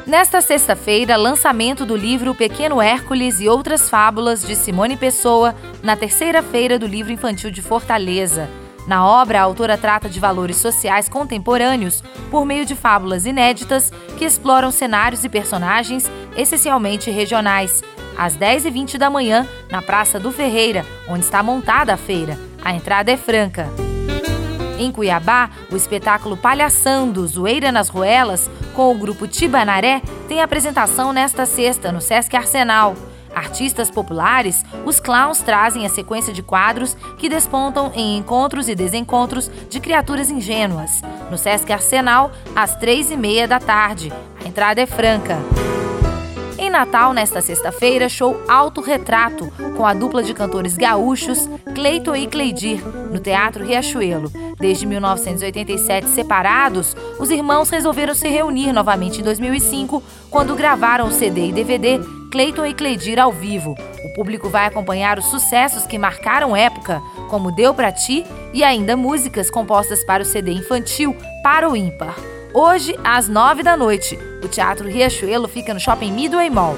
Nesta sexta-feira, lançamento do livro Pequeno Hércules e Outras Fábulas, de Simone Pessoa, na terceira feira do livro infantil de Fortaleza. Na obra, a autora trata de valores sociais contemporâneos por meio de fábulas inéditas que exploram cenários e personagens essencialmente regionais. Às 10h20 da manhã, na Praça do Ferreira, onde está montada a feira. A entrada é franca. Em Cuiabá, o espetáculo Palhaçando, Zoeira nas Ruelas, com o grupo Tibanaré, tem apresentação nesta sexta, no Sesc Arsenal. Artistas populares, os clowns trazem a sequência de quadros que despontam em encontros e desencontros de criaturas ingênuas. No Sesc Arsenal, às 3h30 da tarde. A entrada é franca. Em Natal, nesta sexta-feira, show Autorretrato, com a dupla de cantores gaúchos Cleiton e Cleidir, no Teatro Riachuelo. Desde 1987 separados, os irmãos resolveram se reunir novamente em 2005, quando gravaram o CD e DVD Cleiton e Cleidir ao vivo. O público vai acompanhar os sucessos que marcaram época, como Deu Pra Ti e ainda músicas compostas para o CD infantil Para o Ímpar. Hoje, às 9 da noite, o Teatro Riachuelo fica no Shopping Midway Mall.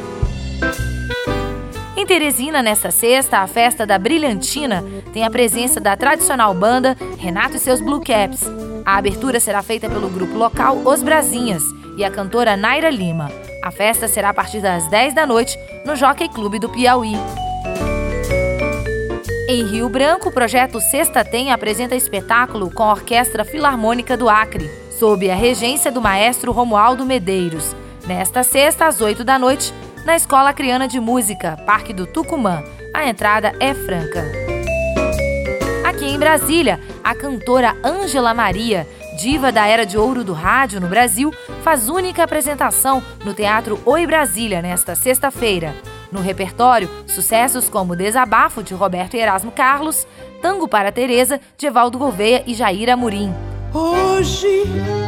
Em Teresina, nesta sexta, a festa da Brilhantina tem a presença da tradicional banda Renato e seus Blue Caps. A abertura será feita pelo grupo local Os Brasinhas e a cantora Naira Lima. A festa será a partir das 10 da noite no Jockey Clube do Piauí. Em Rio Branco, o projeto Sexta Tem apresenta espetáculo com a Orquestra Filarmônica do Acre, sob a regência do maestro Romualdo Medeiros. Nesta sexta, às 8 da noite, na Escola Acreana de Música, Parque do Tucumã. A entrada é franca. Aqui em Brasília, a cantora Ângela Maria, diva da era de ouro do rádio no Brasil, faz única apresentação no Teatro Oi Brasília nesta sexta-feira. No repertório, sucessos como Desabafo, de Roberto e Erasmo Carlos, Tango para Teresa, de Evaldo Gouveia e Jair Amorim. Hoje,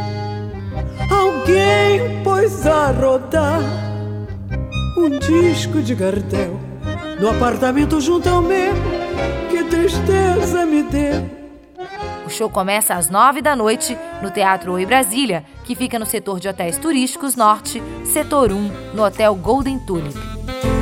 alguém pôs a rodar um disco de Gardel no apartamento junto ao meu, que tristeza me deu. O show começa às 9 da noite no Teatro Oi Brasília, que fica no setor de hotéis turísticos Norte, Setor 1, no Hotel Golden Tulip.